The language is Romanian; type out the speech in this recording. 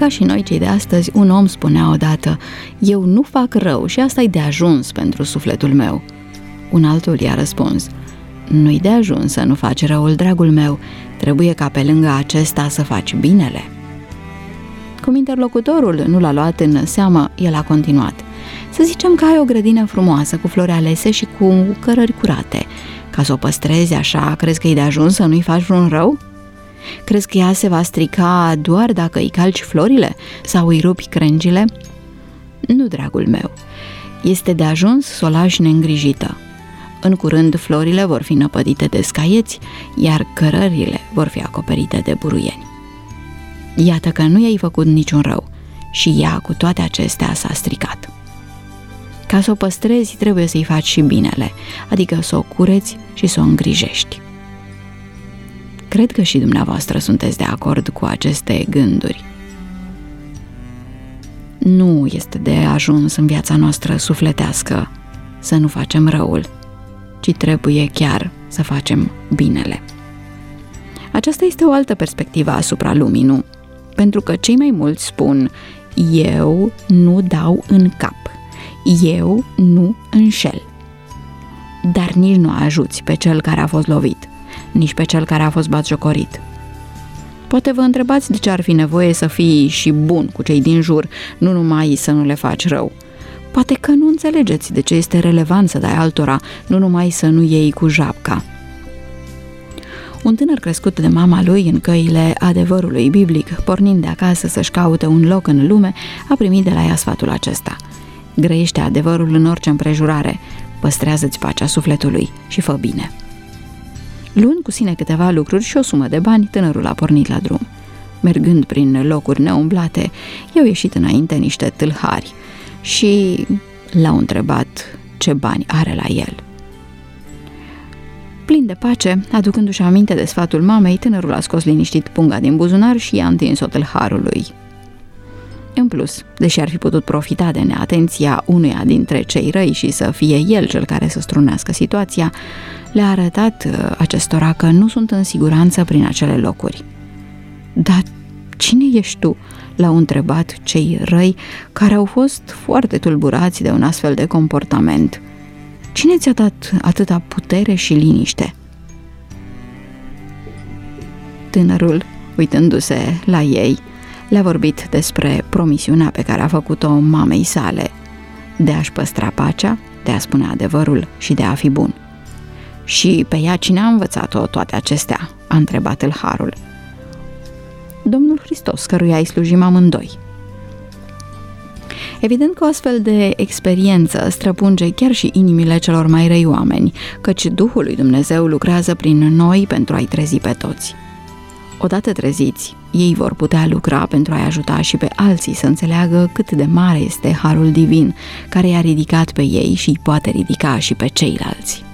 Ca și noi cei de astăzi, un om spunea odată: eu nu fac rău și asta e de ajuns pentru sufletul meu. Un altul i-a răspuns: nu-i de ajuns să nu faci răul, dragul meu, trebuie ca pe lângă acesta să faci binele. Cum interlocutorul nu l-a luat în seamă, el a continuat: să zicem că ai o grădină frumoasă cu flori alese și cu cărări curate. Ca să o păstrezi așa, crezi că e de ajuns să nu-i faci vreun rău? Crezi că ea se va strica doar dacă îi calci florile sau îi rupi crengile? Nu, dragul meu, este de ajuns să o lași neîngrijită. În curând florile vor fi năpădite de scaieți, iar cărările vor fi acoperite de buruieni. Iată că nu i-ai făcut niciun rău și ea cu toate acestea s-a stricat. Ca să o păstrezi, trebuie să-i faci și binele, adică să o cureți și să o îngrijești. Cred că și dumneavoastră sunteți de acord cu aceste gânduri. Nu este de ajuns în viața noastră sufletească să nu facem răul, ci trebuie chiar să facem binele. Aceasta este o altă perspectivă asupra lumii, nu? Pentru că cei mai mulți spun: eu nu dau în cap, eu nu înșel. Dar nici nu ajuți pe cel care a fost lovit, nici pe cel care a fost batjocorit. Poate vă întrebați de ce ar fi nevoie să fii și bun cu cei din jur, nu numai să nu le faci rău. Poate că nu înțelegeți de ce este relevant să dai altora, nu numai să nu iei cu japca. Un tânăr crescut de mama lui în căile adevărului biblic, pornind de acasă să-și caute un loc în lume, a primit de la ea sfatul acesta: grăiește adevărul în orice împrejurare, păstrează-ți pacea sufletului și fă bine. Luând cu sine câteva lucruri și o sumă de bani, tânărul a pornit la drum. Mergând prin locuri neumblate, i-au ieșit înainte niște tâlhari și l-au întrebat ce bani are la el. Plin de pace, aducându-și aminte de sfatul mamei, tânărul a scos liniștit punga din buzunar și i-a întins-o tâlharului. În plus, deși ar fi putut profita de neatenția unuia dintre cei răi și să fie el cel care să strunească situația, le-a arătat acestora că nu sunt în siguranță prin acele locuri. Dar cine ești tu? L-au întrebat cei răi, care au fost foarte tulburați de un astfel de comportament. Cine ți-a dat atâta putere și liniște? Tânărul, uitându-se la ei, le-a vorbit despre promisiunea pe care a făcut-o mamei sale, de a-și păstra pacea, de a spune adevărul și de a fi bun. Și pe ea cine a învățat-o toate acestea? A întrebat tâlharul. Domnul Hristos, căruia îi slujim amândoi. Evident că o astfel de experiență străpunge chiar și inimile celor mai răi oameni, căci Duhul lui Dumnezeu lucrează prin noi pentru a-i trezi pe toți. Odată treziți, ei vor putea lucra pentru a-i ajuta și pe alții să înțeleagă cât de mare este harul divin care i-a ridicat pe ei și îi poate ridica și pe ceilalți.